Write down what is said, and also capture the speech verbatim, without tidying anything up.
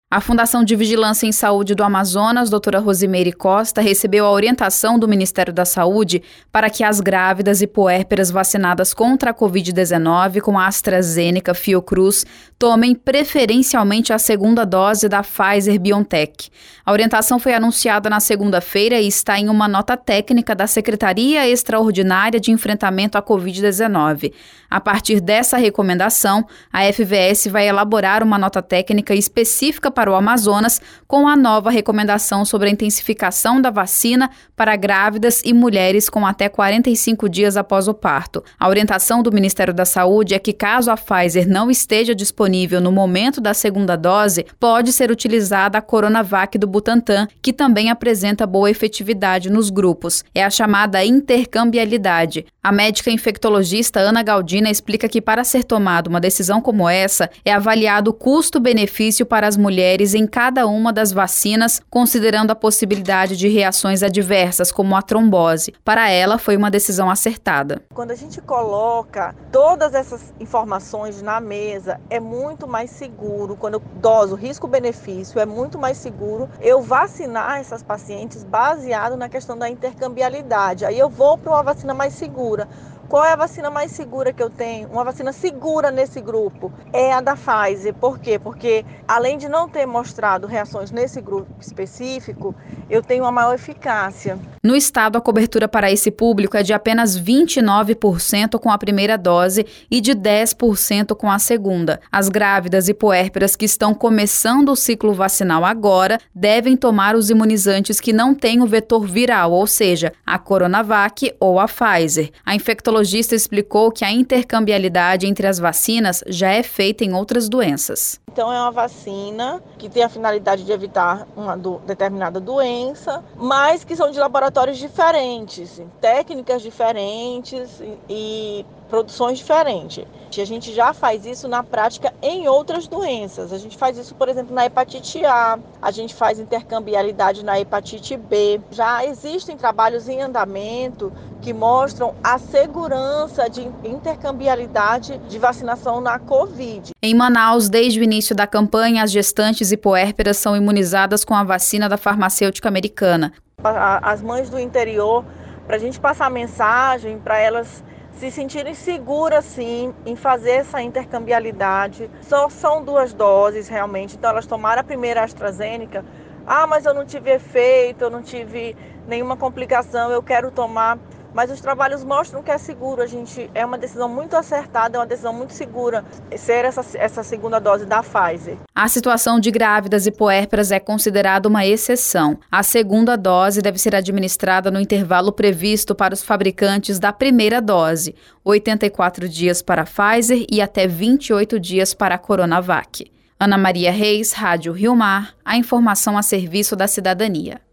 A Fundação de Vigilância em Saúde do Amazonas, doutora Rosimeire Costa, recebeu a orientação do Ministério da Saúde para que as grávidas e puérperas vacinadas contra a covid dezenove com a AstraZeneca Fiocruz tomem preferencialmente a segunda dose da Pfizer-BioNTech. A orientação foi anunciada na segunda-feira e está em uma nota técnica da Secretaria Extraordinária de Enfrentamento à covid dezenove. A partir dessa recomendação, a F V S vai elaborar uma nota técnica específica para o Amazonas, com a nova recomendação sobre a intensificação da vacina para grávidas e mulheres com até quarenta e cinco dias após o parto. A orientação do Ministério da Saúde é que, caso a Pfizer não esteja disponível no momento da segunda dose, pode ser utilizada a Coronavac do Butantan, que também apresenta boa efetividade nos grupos. É a chamada intercambialidade. A médica infectologista Ana Galdina explica que, para ser tomada uma decisão como essa, é avaliado o custo-benefício para as mulheres em cada uma das vacinas, considerando a possibilidade de reações adversas, como a trombose. Para ela, foi uma decisão acertada. Quando a gente coloca todas essas informações na mesa, é muito mais seguro. Quando eu doso risco-benefício, é muito mais seguro eu vacinar essas pacientes baseado na questão da intercambialidade. Aí eu vou para uma vacina mais segura. Qual é a vacina mais segura que eu tenho? Uma vacina segura nesse grupo é a da Pfizer. Por quê? Porque além de não ter mostrado reações nesse grupo específico, eu tenho uma maior eficácia. No estado, a cobertura para esse público é de apenas vinte e nove por cento com a primeira dose e de dez por cento com a segunda. As grávidas e puérperas que estão começando o ciclo vacinal agora devem tomar os imunizantes que não têm o vetor viral, ou seja, a Coronavac ou a Pfizer. A infectologista O infectologista explicou que a intercambialidade entre as vacinas já é feita em outras doenças. Então é uma vacina que tem a finalidade de evitar uma do, determinada doença, mas que são de laboratórios diferentes, técnicas diferentes e, e produções diferentes. A gente já faz isso na prática em outras doenças. A gente faz isso, por exemplo, na hepatite A, a gente faz intercambialidade na hepatite B. Já existem trabalhos em andamento que mostram a segurança de intercambialidade de vacinação na Covid. Em Manaus, desde o início da campanha, as gestantes e puérperas são imunizadas com a vacina da farmacêutica americana. As mães do interior, para a gente passar a mensagem para elas se sentirem seguras, sim, em fazer essa intercambialidade. Só são duas doses, realmente. Então, elas tomaram a primeira AstraZeneca. Ah, mas eu não tive efeito, eu não tive nenhuma complicação, eu quero tomar. Mas os trabalhos mostram que é seguro. A gente, é uma decisão muito acertada, é uma decisão muito segura ser essa, essa segunda dose da Pfizer. A situação de grávidas e puérperas é considerada uma exceção. A segunda dose deve ser administrada no intervalo previsto para os fabricantes da primeira dose, oitenta e quatro dias para a Pfizer e até vinte e oito dias para a Coronavac. Ana Maria Reis, Rádio Rio Mar, a informação a serviço da cidadania.